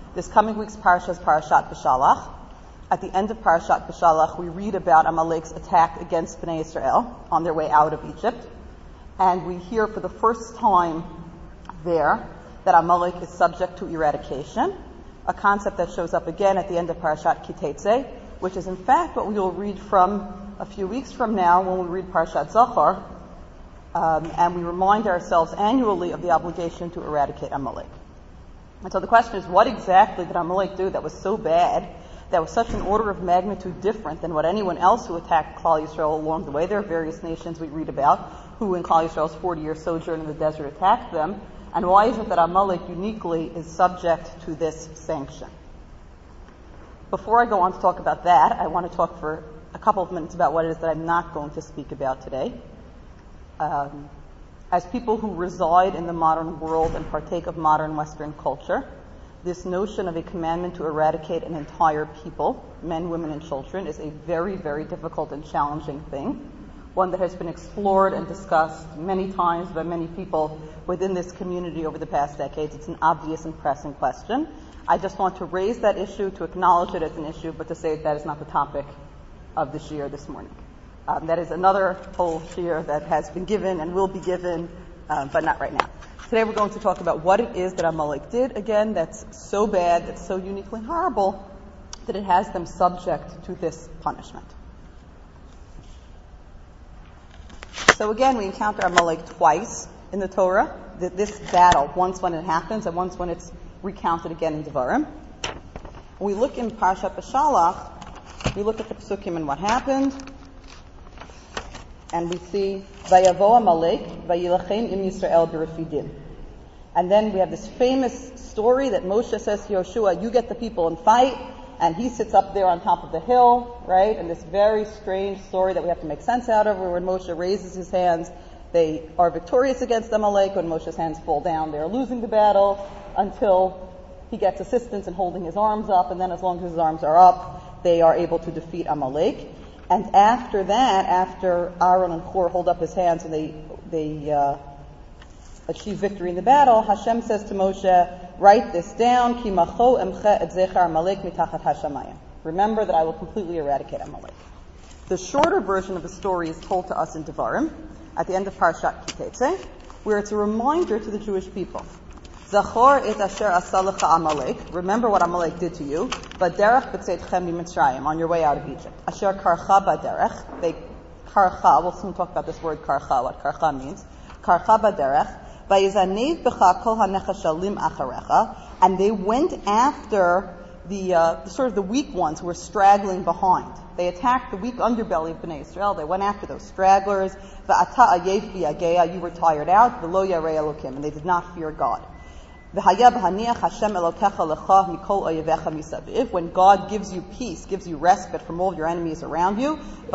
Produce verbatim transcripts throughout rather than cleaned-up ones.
This coming week's parasha is Parashat Beshalach. At the end of Parashat Beshalach, we read about Amalek's attack against Bnei Israel on their way out of Egypt. And we hear for the first time there that Amalek is subject to eradication, a concept that shows up again at the end of Parashat Kitetse, which is in fact what we will read from a few weeks from now when we read Parashat Zachor, um, and we remind ourselves annually of the obligation to eradicate Amalek. And so the question is, what exactly did Amalek do that was so bad, that was such an order of magnitude different than what anyone else who attacked Klal Yisrael along the way? There are various nations we read about who in Klal Yisrael's forty-year sojourn in the desert attacked them. And why is it that Amalek uniquely is subject to this sanction? Before I go on to talk about that, I want to talk for a couple of minutes about what it is that I'm not going to speak about today. Um, as people who reside in the modern world and partake of modern Western culture, this notion of a commandment to eradicate an entire people, men, women, and children, is a very, very difficult and challenging thing, one that has been explored and discussed many times by many people within this community over the past decades. It's an obvious and pressing question. I just want to raise that issue, to acknowledge it as an issue, but to say that is not the topic of the shiur this morning. Um, that is another whole shiur that has been given and will be given, uh, but not right now. Today we're going to talk about what it is that Amalek did, again, that's so bad, that's so uniquely horrible, that it has them subject to this punishment. So again, we encounter Amalek twice in the Torah. This battle, once when it happens and once when it's recounted again in Devarim. When we look in Parashat Beshalach, we look at the Pesukim and what happened, and we see Vayavo Amalek Vayilachem im Yisrael b'Refidim. And then we have this famous story that Moshe says to Yoshua, you get the people and fight, and he sits up there on top of the hill, right? And this very strange story that we have to make sense out of, where when Moshe raises his hands, they are victorious against Amalek. When Moshe's hands fall down, they are losing the battle, until he gets assistance in holding his arms up, and then as long as his arms are up, they are able to defeat Amalek. And after that, after Aaron and Hur hold up his hands and they they uh, achieve victory in the battle, Hashem says to Moshe, write this down, Ki macho emche et zechar Amalek mitachat hashamayim. Remember that I will completely eradicate Amalek. The shorter version of the story is told to us in Devarim, at the end of Parashat Kitetse, where it's a reminder to the Jewish people. Zachor et asher asalecha Amalek. Remember what Amalek did to you. Baderech b'tzeitchem miMitzrayim, on your way out of Egypt. Asher karcha baderech. They karcha. We'll soon talk about this word karcha. What karcha means. Karcha baderech. Vayizanev b'cha kol hanechashalim acharecha. And they went after the, uh, the sort of the weak ones who were straggling behind. They attacked the weak underbelly of Bnei Israel. They went after those stragglers. Va'ata ayef bi'ageya. You were tired out. V'lo yarei Elokim. And they did not fear God. When God gives you peace, gives you respite from all your enemies around you, in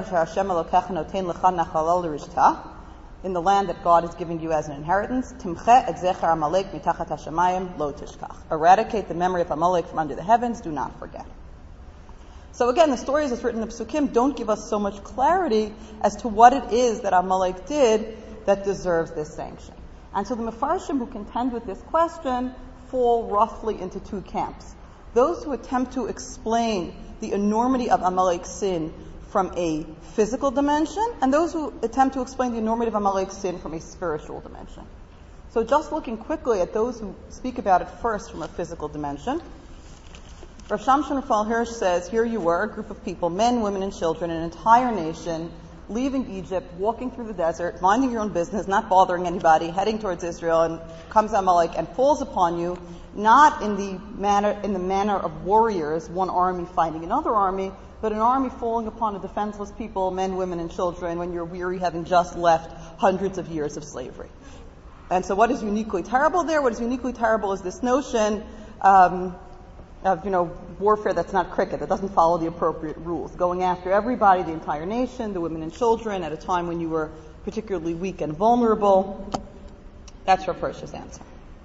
the land that God is giving you as an inheritance, eradicate the memory of Amalek from under the heavens, do not forget. So again, the stories as written in the Pesukim don't give us so much clarity as to what it is that Amalek did that deserves this sanction. And so the Mefarshim who contend with this question fall roughly into two camps. Those who attempt to explain the enormity of Amalek's sin from a physical dimension, and those who attempt to explain the enormity of Amalek's sin from a spiritual dimension. So just looking quickly at those who speak about it first from a physical dimension, Rav Shamshon Raphael Hirsch says, here you were, a group of people, men, women, and children, an entire nation, leaving Egypt, walking through the desert, minding your own business, not bothering anybody, heading towards Israel, and comes Amalek and falls upon you, not in the manner in the manner of warriors, one army fighting another army, but an army falling upon a defenseless people, men, women, and children, when you're weary, having just left hundreds of years of slavery. And so what is uniquely terrible there? What is uniquely terrible is this notion um, of, you know, warfare that's not cricket, that doesn't follow the appropriate rules. Going after everybody, the entire nation, the women and children, at a time when you were particularly weak and vulnerable. That's Rav Hirsch's answer.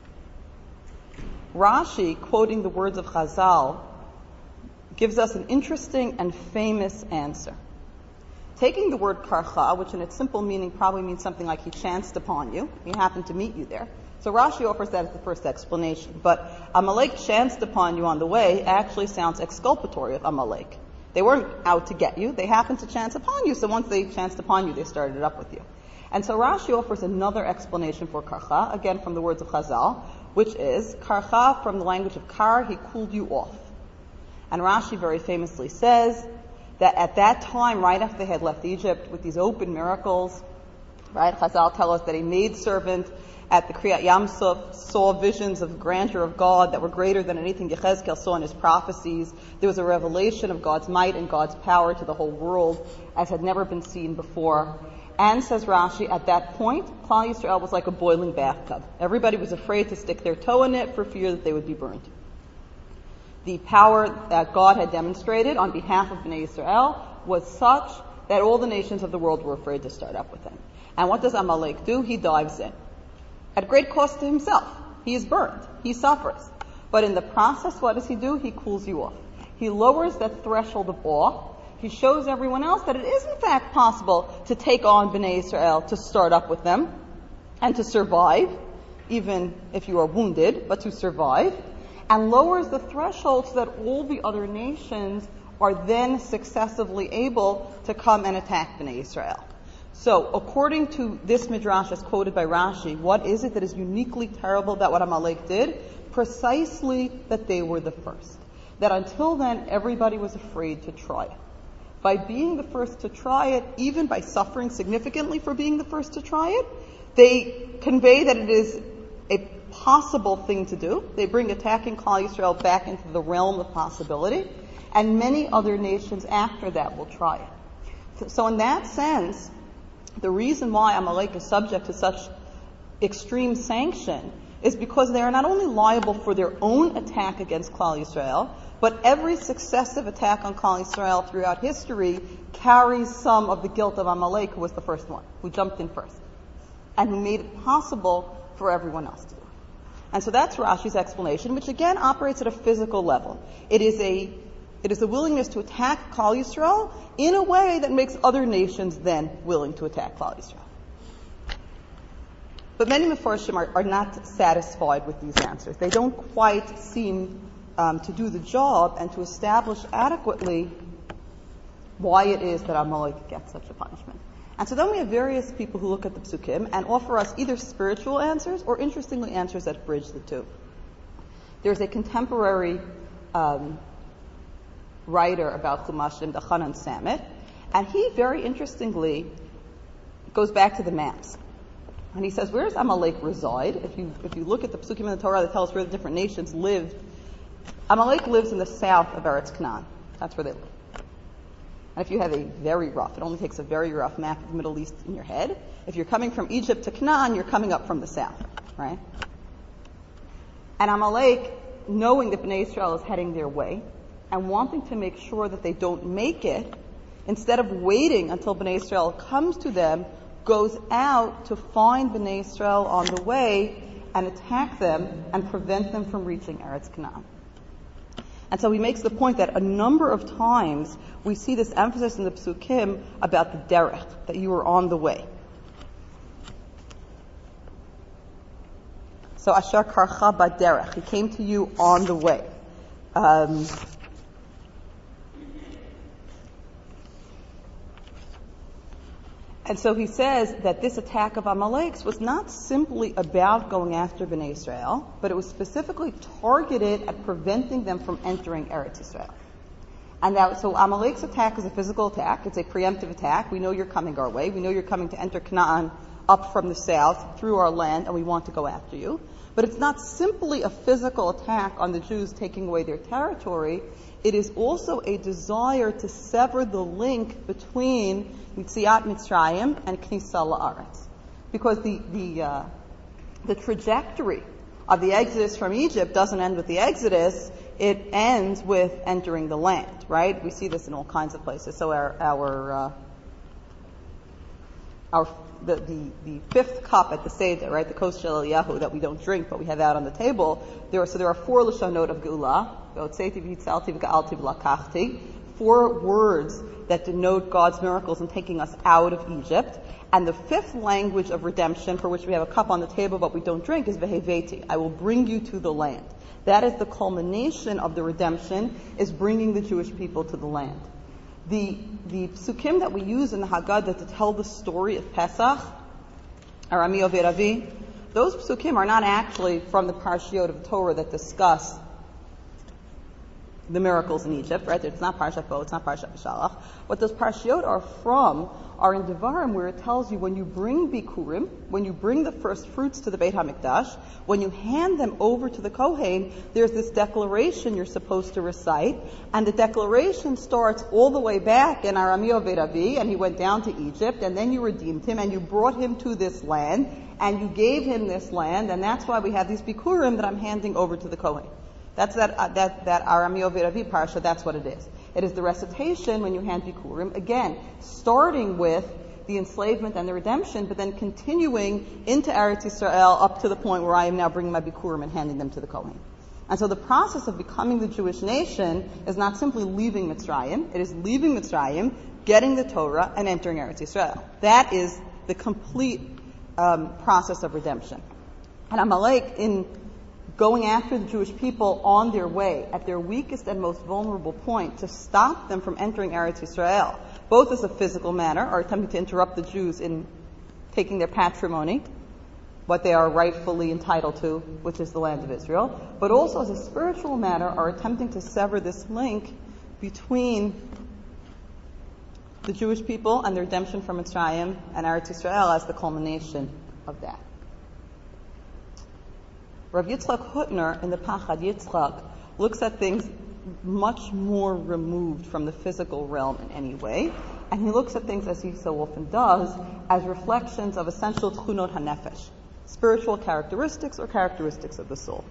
Rashi, quoting the words of Chazal, gives us an interesting and famous answer. Taking the word karcha, which in its simple meaning probably means something like he chanced upon you, he happened to meet you there. So Rashi offers that as the first explanation. But Amalek chanced upon you on the way actually sounds exculpatory of Amalek. They weren't out to get you. They happened to chance upon you. So once they chanced upon you, they started up with you. And so Rashi offers another explanation for karcha, again from the words of Chazal, which is karcha from the language of kar, he cooled you off. And Rashi very famously says that at that time, right after they had left Egypt with these open miracles, right, Chazal tell us that a maidservant at the Kriyat Yamsuf saw visions of the grandeur of God that were greater than anything Yechezkel saw in his prophecies. There was a revelation of God's might and God's power to the whole world as had never been seen before. And, says Rashi, at that point, Klal Yisrael was like a boiling bathtub. Everybody was afraid to stick their toe in it for fear that they would be burned. The power that God had demonstrated on behalf of Bnei Yisrael was such that all the nations of the world were afraid to start up with him. And what does Amalek do? He dives in. At great cost to himself. He is burned. He suffers. But in the process, what does he do? He cools you off. He lowers that threshold of awe. He shows everyone else that it is in fact possible to take on Bnei Israel, to start up with them, and to survive, even if you are wounded, but to survive, and lowers the threshold so that all the other nations are then successively able to come and attack Bnei Israel. So, according to this midrash as quoted by Rashi, what is it that is uniquely terrible about what Amalek did? Precisely that they were the first. That until then, everybody was afraid to try it. By being the first to try it, even by suffering significantly for being the first to try it, they convey that it is a possible thing to do. They bring attacking Klal Yisrael back into the realm of possibility, and many other nations after that will try it. So in that sense, the reason why Amalek is subject to such extreme sanction is because they are not only liable for their own attack against Klal Yisrael, but every successive attack on Klal Yisrael throughout history carries some of the guilt of Amalek, who was the first one, who jumped in first, and who made it possible for everyone else to do it. And so that's Rashi's explanation, which again operates at a physical level. It is a It is a willingness to attack Klal Yisrael in a way that makes other nations then willing to attack Klal Yisrael. But many Mefarshim are, are not satisfied with these answers. They don't quite seem um, to do the job and to establish adequately why it is that Amalek gets such a punishment. And so then we have various people who look at the Psukim and offer us either spiritual answers or, interestingly, answers that bridge the two. There's a contemporary um, writer about Chumashim, the Chanan Samet, and he very interestingly goes back to the maps. And he says, where does Amalek reside? If you if you look at the Psukim in the Torah that tell us where the different nations lived, Amalek lives in the south of Eretz Canaan. That's where they live. And if you have a very rough, it only takes a very rough map of the Middle East in your head. If you're coming from Egypt to Canaan, you're coming up from the south, right? And Amalek, knowing that Bnei Israel is heading their way, and wanting to make sure that they don't make it, instead of waiting until Bnei Israel comes to them, goes out to find Bnei Israel on the way and attack them and prevent them from reaching Eretz Canaan. And so he makes the point that a number of times we see this emphasis in the Psukim about the derech, that you are on the way. So Asher Karcha Baderech, he came to you on the way. Um, And so he says that this attack of Amalek's was not simply about going after Bnei Israel, but it was specifically targeted at preventing them from entering Eretz Israel. And that, so Amalek's attack is a physical attack. It's a preemptive attack. We know you're coming our way. We know you're coming to enter Canaan up from the south through our land, and we want to go after you. But it's not simply a physical attack on the Jews taking away their territory. It is also a desire to sever the link between Mitziat Mitzrayim and Knisa La'aretz. Because the, the, uh, the trajectory of the exodus from Egypt doesn't end with the exodus, it ends with entering the land, right? We see this in all kinds of places. So our, our, uh, our the, the, the fifth cup at the Seder, right, the Kos Shel Eliyahu that we don't drink but we have out on the table, there are, so there are four Lashonot of Geula, four words that denote God's miracles in taking us out of Egypt. And the fifth language of redemption, for which we have a cup on the table but we don't drink, is veheveti. I will bring you to the land. That is the culmination of the redemption, is bringing the Jewish people to the land. The, the psukim that we use in the Haggadah to tell the story of Pesach, Arami Overavi, those psukim are not actually from the Parshiot of Torah that discuss the miracles in Egypt, right? It's not Parshat Bo, it's not Parshat Beshalach. What those Parshiot are from are in Devarim, where it tells you when you bring Bikurim, when you bring the first fruits to the Beit HaMikdash, when you hand them over to the Kohen, there's this declaration you're supposed to recite, and the declaration starts all the way back in Arami Overavi, and he went down to Egypt, and then you redeemed him, and you brought him to this land, and you gave him this land, and that's why we have these Bikurim that I'm handing over to the Kohen. That's that, uh, that, that Arami Overavi parsha, that's what it is. It is the recitation when you hand Bikurim, again, starting with the enslavement and the redemption, but then continuing into Eretz Yisrael up to the point where I am now bringing my Bikurim and handing them to the Kohen. And so the process of becoming the Jewish nation is not simply leaving Mitzrayim, it is leaving Mitzrayim, getting the Torah, and entering Eretz Yisrael. That is the complete um, process of redemption. And Amalek, in going after the Jewish people on their way, at their weakest and most vulnerable point, to stop them from entering Eretz Yisrael, both as a physical matter, or attempting to interrupt the Jews in taking their patrimony, what they are rightfully entitled to, which is the land of Israel, but also as a spiritual matter, are attempting to sever this link between the Jewish people and the redemption from Mitzrayim and Eretz Yisrael as the culmination of that. Rav Yitzchak Hutner in the Pachad Yitzchak looks at things much more removed from the physical realm in any way, and he looks at things, as he so often does, as reflections of essential tchunot hanefesh, spiritual characteristics or characteristics of the soul.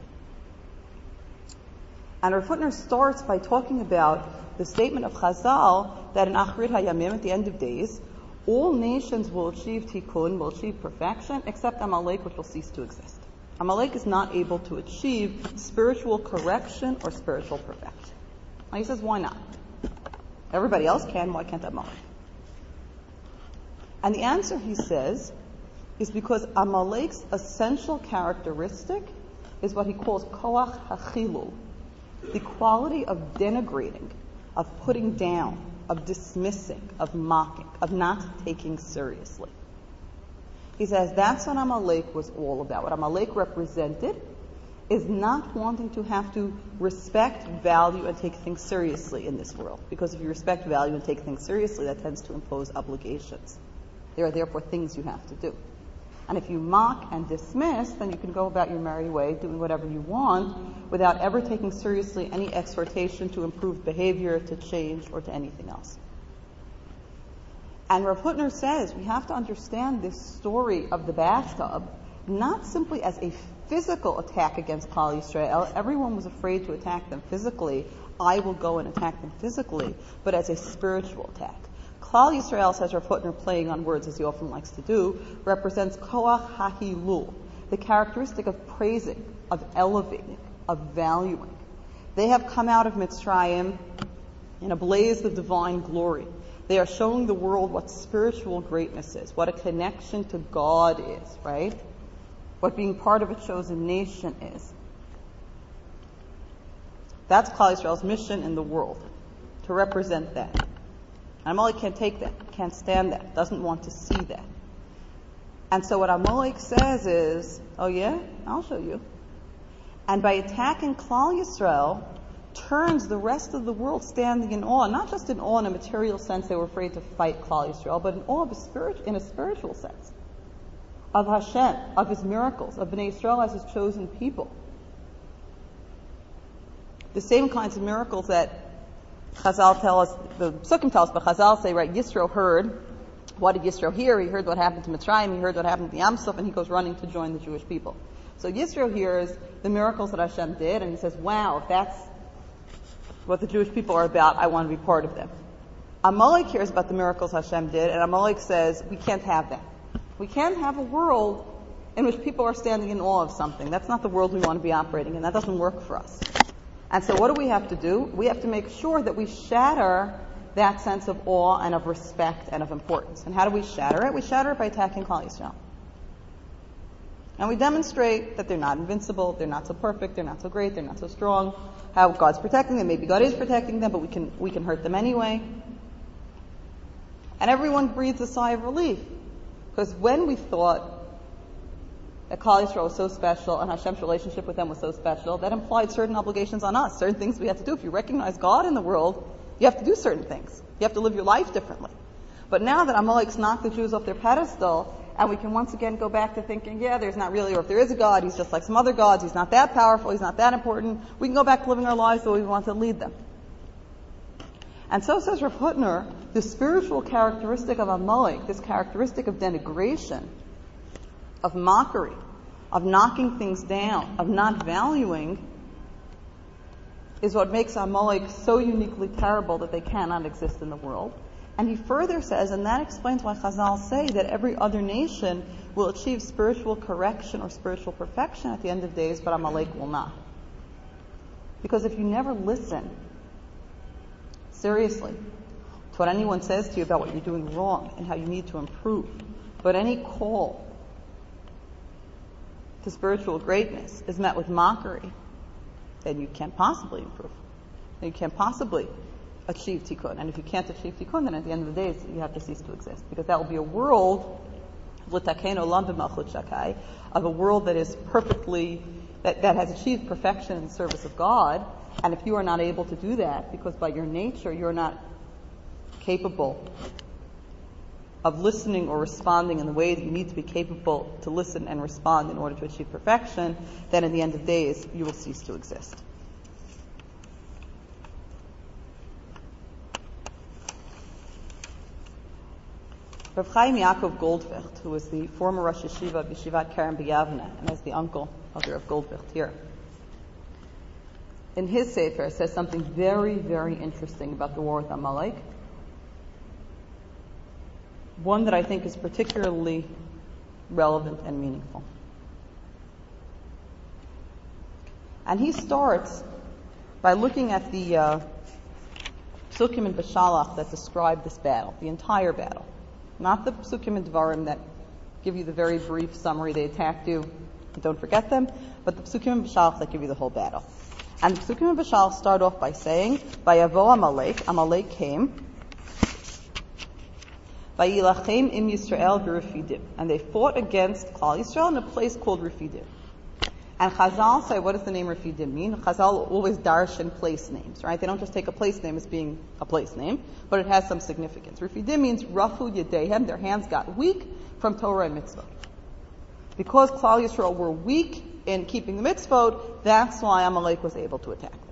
And Rav Hutner starts by talking about the statement of Chazal that in Achrit HaYamim, at the end of days, all nations will achieve tikkun, will achieve perfection, except Amalek, which will cease to exist. Amalek is not able to achieve spiritual correction or spiritual perfection. Now he says, why not? Everybody else can, why can't Amalek? And the answer, he says, is because Amalek's essential characteristic is what he calls koach hachilul, the quality of denigrating, of putting down, of dismissing, of mocking, of not taking seriously. He says that's what Amalek was all about. What Amalek represented is not wanting to have to respect, value, and take things seriously in this world. Because if you respect, value, and take things seriously, that tends to impose obligations. There are therefore things you have to do. And if you mock and dismiss, then you can go about your merry way, doing whatever you want, without ever taking seriously any exhortation to improve behavior, to change, or to anything else. And Rav Hutner says we have to understand this story of the bathtub not simply as a physical attack against Klal Yisrael. Everyone was afraid to attack them physically. I will go and attack them physically, but as a spiritual attack. Klal Yisrael, says Rav Hutner, playing on words as he often likes to do, represents koach hahilul, the characteristic of praising, of elevating, of valuing. They have come out of Mitzrayim in a blaze of divine glory. They are showing the world what spiritual greatness is, what a connection to God is, right? What being part of a chosen nation is. That's Klal Yisrael's mission in the world, to represent that. Amalek can't take that, can't stand that, doesn't want to see that. And so what Amalek says is, oh yeah, I'll show you. And by attacking Klal Yisrael, turns the rest of the world standing in awe, not just in awe in a material sense, they were afraid to fight Klal Yisrael, but in awe of a spirit, in a spiritual sense, of Hashem, of His miracles, of Bnei Yisrael as His chosen people. The same kinds of miracles that Chazal tell us, the Psukim tell us, but Chazal say, right, Yisro heard. What did Yisro hear? He heard what happened to Mitzrayim, he heard what happened to Yam Suf, and he goes running to join the Jewish people. So Yisro hears the miracles that Hashem did, and he says, wow, if that's what the Jewish people are about, I want to be part of them. Amalek hears about the miracles Hashem did, and Amalek says, we can't have that. We can't have a world in which people are standing in awe of something. That's not the world we want to be operating in. That doesn't work for us. And so what do we have to do? We have to make sure that we shatter that sense of awe and of respect and of importance. And how do we shatter it? We shatter it by attacking Klal Yisrael. And we demonstrate that they're not invincible, they're not so perfect, they're not so great, they're not so strong, how God's protecting them. Maybe God is protecting them, but we can we can hurt them anyway. And everyone breathes a sigh of relief. Because when we thought that Klal Yisrael was so special and Hashem's relationship with them was so special, that implied certain obligations on us, certain things we have to do. If you recognize God in the world, you have to do certain things. You have to live your life differently. But now that Amalek's knocked the Jews off their pedestal, and we can once again go back to thinking, yeah, there's not really, or if there is a God, he's just like some other gods, he's not that powerful, he's not that important. We can go back to living our lives the way we want to lead them. And so says Rav Hutner, the spiritual characteristic of Amalek, this characteristic of denigration, of mockery, of knocking things down, of not valuing, is what makes Amalek so uniquely terrible that they cannot exist in the world. And he further says, and that explains why Chazal say that every other nation will achieve spiritual correction or spiritual perfection at the end of days, but Amalek will not. Because if you never listen seriously to what anyone says to you about what you're doing wrong and how you need to improve, but any call to spiritual greatness is met with mockery, then you can't possibly improve. Then you can't possibly achieve tikkun. And if you can't achieve tikkun, then at the end of the day, you have to cease to exist. Because that will be a world of a world that is perfectly, that, that has achieved perfection in the service of God. And if you are not able to do that, because by your nature you're not capable of listening or responding in the way that you need to be capable to listen and respond in order to achieve perfection, then at the end of days you will cease to exist. Rav Chaim Yaakov Goldvicht, who was the former Rosh Yeshiva of Yeshivat Kerem B'Yavne, and is the uncle of the Rav Goldvicht here, in his Sefer says something very, very interesting about the war with Amalek. One that I think is particularly relevant and meaningful. And he starts by looking at the uh, Psukim and Beshalach that describe this battle, the entire battle. Not the Psukim and Dvarim that give you the very brief summary, they attacked you, and don't forget them, but the Psukim and Beshalach that give you the whole battle. And the Psukim and Beshalach start off by saying, Vayavo Amalek, Amalek came, Vayilachem im Yisrael b'Refidim, and they fought against Klal Yisrael in a place called Refidim. And Chazal say, what does the name Refidim mean? Chazal always darshan place names, right? They don't just take a place name as being a place name, but it has some significance. Refidim means Rafu Yedehem, their hands got weak from Torah and Mitzvot. Because Klal Yisrael were weak in keeping the Mitzvot, that's why Amalek was able to attack them.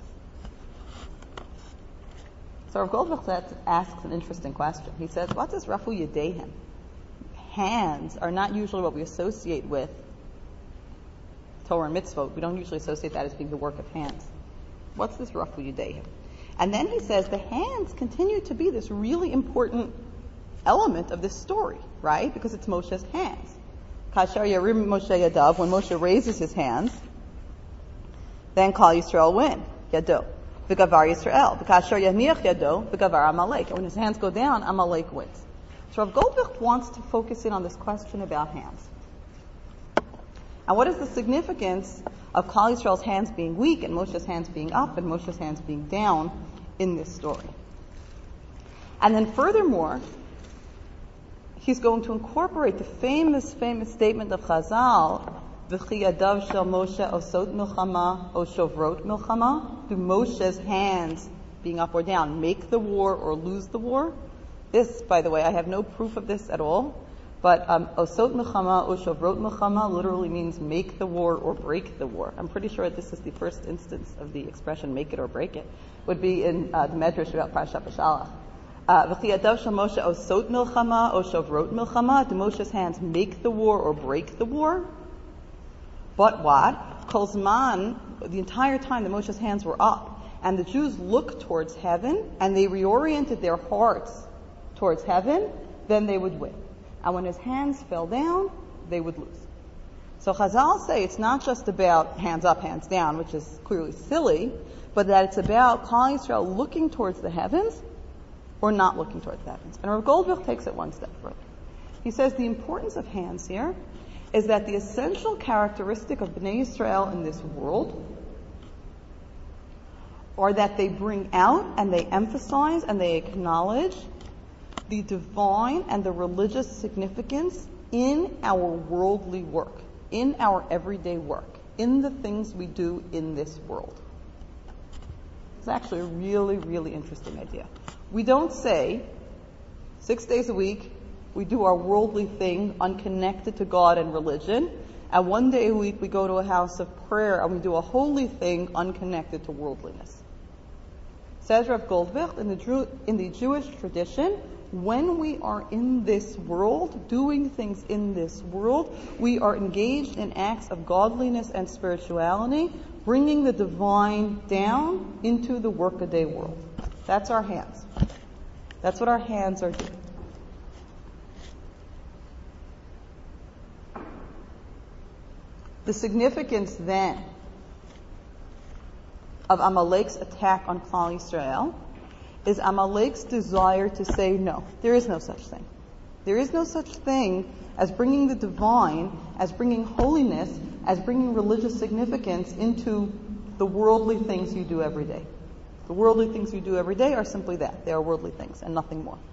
So Rav Goldvicht asks an interesting question. He says, what does Rafu Yedehem? Hands are not usually what we associate with Torah and Mitzvot. We don't usually associate that as being the work of hands. What's this Rafu Yedehem? And then he says the hands continue to be this really important element of this story, right? Because it's Moshe's hands. Kasher Yarim Moshe Yadav, when Moshe raises his hands, then Klal Yisrael win. Yado. V'gavar Yisrael. V'kasher Yaniach Yado. V'gavar Amalek. And when his hands go down, Amalek wins. So Rav Goldvicht wants to focus in on this question about hands. And what is the significance of Klal Yisrael's hands being weak and Moshe's hands being up and Moshe's hands being down in this story? And then furthermore, he's going to incorporate the famous, famous statement of Chazal, V'chi yadav shel Moshe osot milchama o shovrot milchama. Do Moshe's hands, being up or down, make the war or lose the war? This, by the way, I have no proof of this at all. But um, osot milchama o shovrot milchama literally means make the war or break the war. I'm pretty sure this is the first instance of the expression make it or break it. Would be in uh, the Medrash about Parashat Beshalach. V'chi yadav shel Moshe osot milchama o shovrot milchama. Do Moshe's hands make the war or break the war? But what? Kol zman, the entire time that Moshe's hands were up, and the Jews looked towards heaven, and they reoriented their hearts towards heaven, then they would win. And when his hands fell down, they would lose. So Chazal say it's not just about hands up, hands down, which is clearly silly, but that it's about Klal Yisrael looking towards the heavens or not looking towards the heavens. And Rav Goldvicht takes it one step further. He says the importance of hands here is that the essential characteristic of Bnei Yisrael in this world are that they bring out and they emphasize and they acknowledge the divine and the religious significance in our worldly work, in our everyday work, in the things we do in this world. It's actually a really, really interesting idea. We don't say six days a week we do our worldly thing unconnected to God and religion, and one day a week we go to a house of prayer and we do a holy thing unconnected to worldliness. Says Rav Goldvicht, in the, Jew, in the Jewish tradition, when we are in this world, doing things in this world, we are engaged in acts of godliness and spirituality, bringing the divine down into the workaday world. That's our hands. That's what our hands are doing. The significance then of Amalek's attack on Klal Yisrael is Amalek's desire to say, no, there is no such thing. There is no such thing as bringing the divine, as bringing holiness, as bringing religious significance into the worldly things you do every day. The worldly things you do every day are simply that. They are worldly things and nothing more.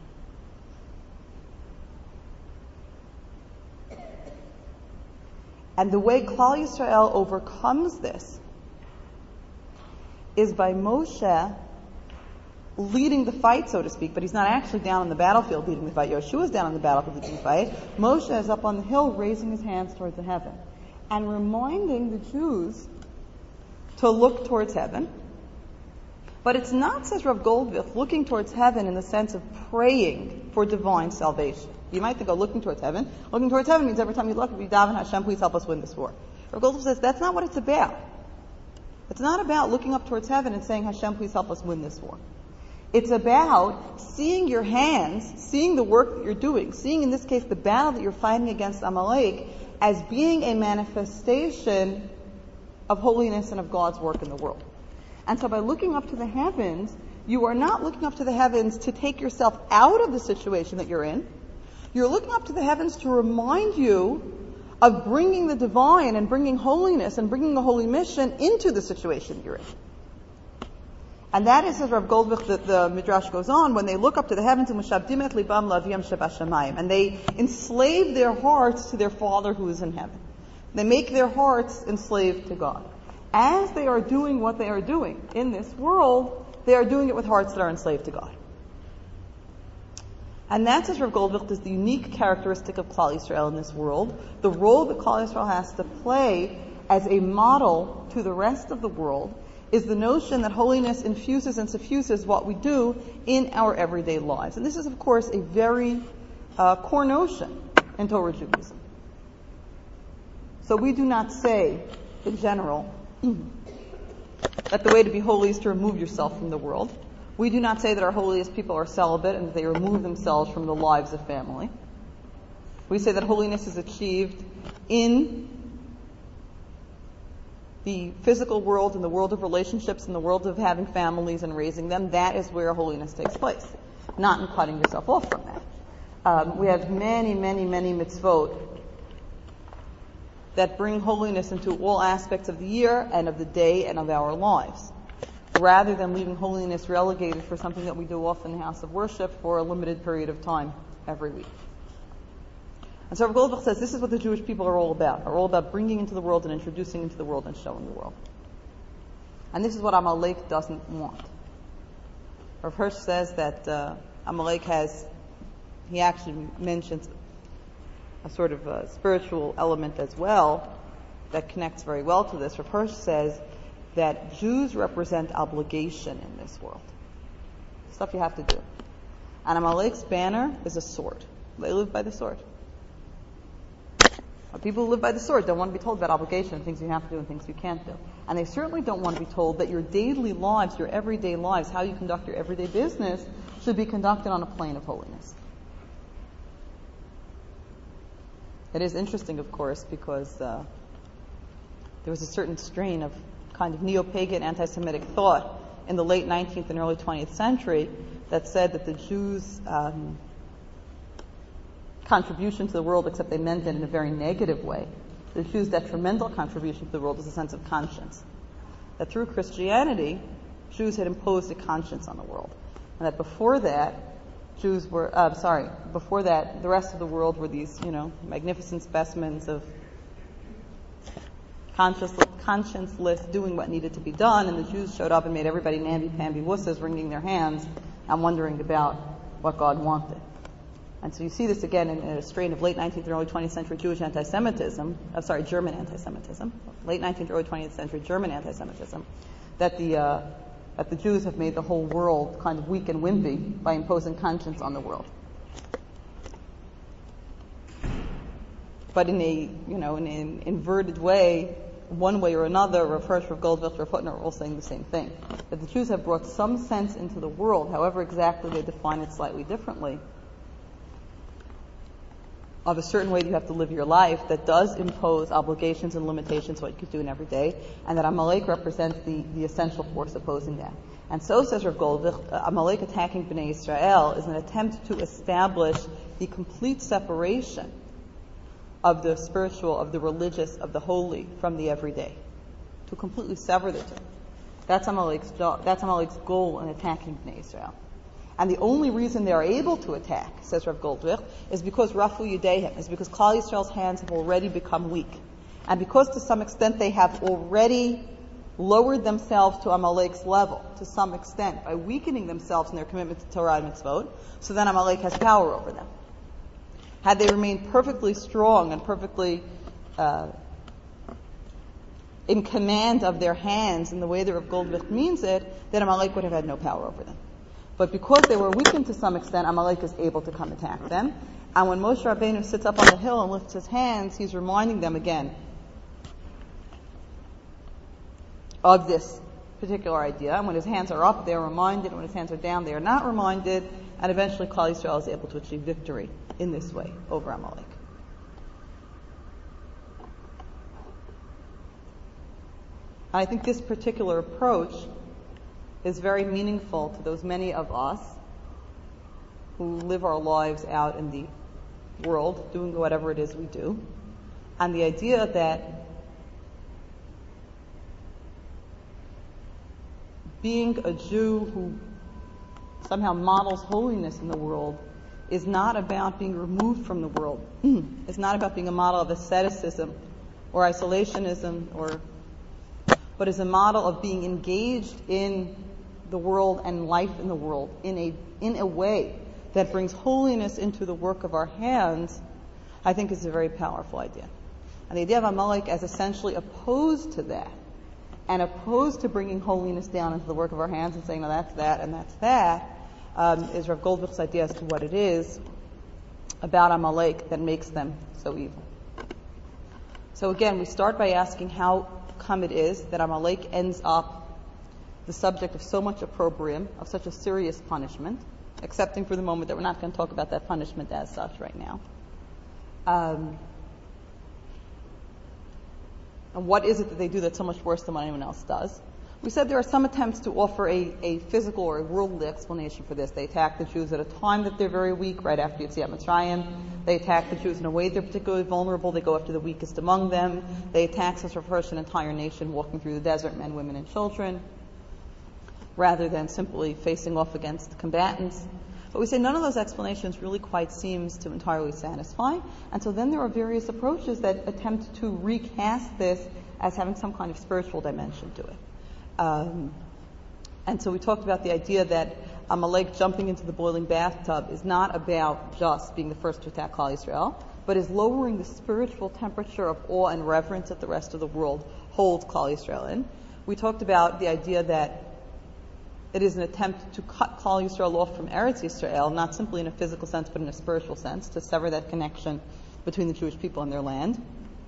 And the way Klal Yisrael overcomes this is by Moshe leading the fight, so to speak, but he's not actually down on the battlefield leading the fight. Yeshua is down on the battlefield leading the fight. Moshe is up on the hill raising his hands towards the heaven and reminding the Jews to look towards heaven. But it's not, says Rav Goldvicht, looking towards heaven in the sense of praying for divine salvation. You might think, oh, looking towards heaven. Looking towards heaven means every time you look, you daven, Hashem, please help us win this war. Rav Goldvicht says that's not what it's about. It's not about looking up towards heaven and saying, Hashem, please help us win this war. It's about seeing your hands, seeing the work that you're doing, seeing in this case the battle that you're fighting against Amalek as being a manifestation of holiness and of God's work in the world. And so by looking up to the heavens, you are not looking up to the heavens to take yourself out of the situation that you're in. You're looking up to the heavens to remind you of bringing the divine and bringing holiness and bringing a holy mission into the situation you're in. And that is, as Rav Goldvicht, the, the Midrash goes on, when they look up to the heavens, and they enslave their hearts to their Father who is in heaven. They make their hearts enslaved to God. As they are doing what they are doing in this world, they are doing it with hearts that are enslaved to God. And that, says Rav Goldvicht, is the unique characteristic of Klal Yisrael in this world. The role that Klal Yisrael has to play as a model to the rest of the world is the notion that holiness infuses and suffuses what we do in our everyday lives. And this is, of course, a very uh, core notion in Torah Judaism. So we do not say, in general, that the way to be holy is to remove yourself from the world. We do not say that our holiest people are celibate and that they remove themselves from the lives of family. We say that holiness is achieved in the physical world, in the world of relationships, in the world of having families and raising them. That is where holiness takes place, not in cutting yourself off from that. Um, we have many, many, many mitzvot that bring holiness into all aspects of the year and of the day and of our lives, rather than leaving holiness relegated for something that we do off in the house of worship for a limited period of time every week. And so Rav Goldvicht says this is what the Jewish people are all about, are all about bringing into the world and introducing into the world and showing the world. And this is what Amalek doesn't want. Rav Hirsch says that uh, Amalek has, he actually mentions a sort of a spiritual element as well that connects very well to this. Rav Hirsch says that Jews represent obligation in this world. Stuff you have to do. And Amalek's banner is a sword. They live by the sword. People who live by the sword don't want to be told about obligation and things you have to do and things you can't do. And they certainly don't want to be told that your daily lives, your everyday lives, how you conduct your everyday business, should be conducted on a plane of holiness. It is interesting, of course, because uh, there was a certain strain of kind of neo-pagan anti-Semitic thought in the late nineteenth and early twentieth century that said that the Jews' um, contribution to the world, except they meant it in a very negative way, the Jews' detrimental contribution to the world is a sense of conscience. That through Christianity, Jews had imposed a conscience on the world. And that before that, Jews were, uh, sorry, before that, the rest of the world were these, you know, magnificent specimens of conscious, conscienceless doing what needed to be done, and the Jews showed up and made everybody namby-pamby wusses, wringing their hands and wondering about what God wanted. And so you see this again in, in a strain of late nineteenth and early twentieth century Jewish anti-Semitism, uh, sorry, German anti-Semitism, late nineteenth, early twentieth century German anti-Semitism, that the, uh, that the Jews have made the whole world kind of weak and wimpy by imposing conscience on the world. But in a, you know, in an inverted way, one way or another, Rav Hirsch, Rav Goldwicht, Rav Hutner are all saying the same thing. That the Jews have brought some sense into the world, however exactly they define it slightly differently, of a certain way that you have to live your life that does impose obligations and limitations what you could do in every day, and that Amalek represents the, the essential force opposing that. And so, says Rav Goldwicht, uh, Amalek attacking Bnei Israel is an attempt to establish the complete separation of the spiritual, of the religious, of the holy from the everyday, to completely sever the two. That's Amalek's job, that's Amalek's goal in attacking Bnei Israel. And the only reason they are able to attack, says Rav Goldwicht, is because Rafu Yudehem, is because Klal Yisrael's hands have already become weak. And because to some extent they have already lowered themselves to Amalek's level, to some extent, by weakening themselves in their commitment to Torah and Mitzvot, so then Amalek has power over them. Had they remained perfectly strong and perfectly uh, in command of their hands in the way that Rav Goldwicht means it, then Amalek would have had no power over them. But because they were weakened to some extent, Amalek is able to come attack them. And when Moshe Rabbeinu sits up on the hill and lifts his hands, he's reminding them again of this particular idea. And when his hands are up, they are reminded. And when his hands are down, they are not reminded. And eventually, Klal Yisrael is able to achieve victory in this way over Amalek. And I think this particular approach is very meaningful to those many of us who live our lives out in the world, doing whatever it is we do. And the idea that being a Jew who somehow models holiness in the world is not about being removed from the world. It's not about being a model of asceticism or isolationism, or, but is a model of being engaged in the world and life in the world in a in a way that brings holiness into the work of our hands, I think is a very powerful idea. And the idea of Amalek as essentially opposed to that, and opposed to bringing holiness down into the work of our hands and saying, no, that's that and that's that, um, is Rav Goldwicht's idea as to what it is about Amalek that makes them so evil. So again, we start by asking how come it is that Amalek ends up the subject of so much opprobrium, of such a serious punishment, accepting for the moment that we're not going to talk about that punishment as such right now. Um, and what is it that they do that's so much worse than what anyone else does? We said there are some attempts to offer a, a physical or a worldly explanation for this. They attack the Jews at a time that they're very weak, right after Yetziat Mitzrayim. They attack the Jews in a way they're particularly vulnerable. They go after the weakest among them. They attack, says Rav Hirsch, an entire nation walking through the desert, men, women, and children, rather than simply facing off against combatants. But we say none of those explanations really quite seems to entirely satisfy. And so then there are various approaches that attempt to recast this as having some kind of spiritual dimension to it. Um, and so we talked about the idea that Amalek jumping into the boiling bathtub is not about just being the first to attack Klal Yisrael, but is lowering the spiritual temperature of awe and reverence that the rest of the world holds Klal Yisrael in. We talked about the idea that it is an attempt to cut Klal Yisrael off from Eretz Yisrael, not simply in a physical sense, but in a spiritual sense, to sever that connection between the Jewish people and their land.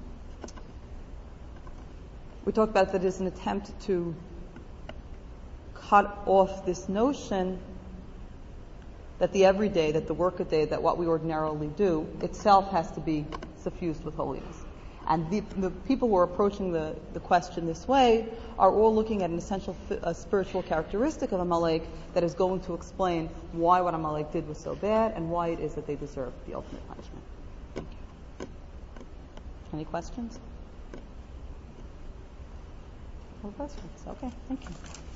We talked about that it is an attempt to cut off this notion that the everyday, that the workaday, that what we ordinarily do itself has to be suffused with holiness. And the, the people who are approaching the, the question this way are all looking at an essential a spiritual characteristic of Amalek that is going to explain why what Amalek did was so bad and why it is that they deserve the ultimate punishment. Thank you. Any questions? No questions? Okay, thank you.